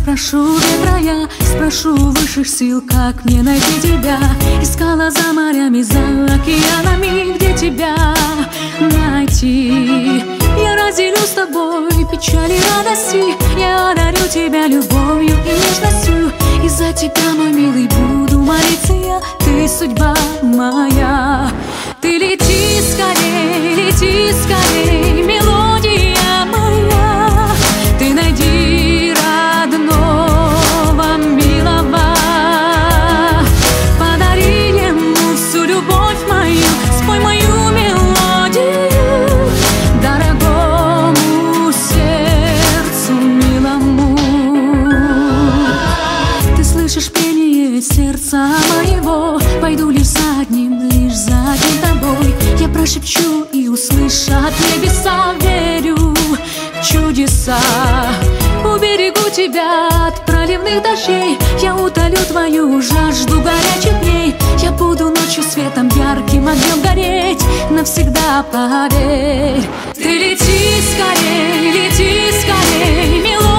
Спрошу ветра я, спрошу высших сил, как мне найти тебя. Искала за морями, за океанами, где тебя найти. Я разделю с тобой печали и радости. Я одарю тебя любовью и нежностью. И за тебя, мой милый, буду молиться я. Ты судьба моя. Ты лети скорей, мелодия моя. Ты найди родного, милого. Подари ему всю любовь мою. Спой мою мелодию дорогому сердцу милому. Ты слышишь пение сердца моего. Пойду лишь за одним тобой. Я прошепчу и услышат небеса. Верю в чудеса. Уберегу тебя от проливных дождей. Я утолю твою жажду горячих дней. Я буду ночью светом ярким огнем гореть. Навсегда поверь. Ты лети скорей, милый.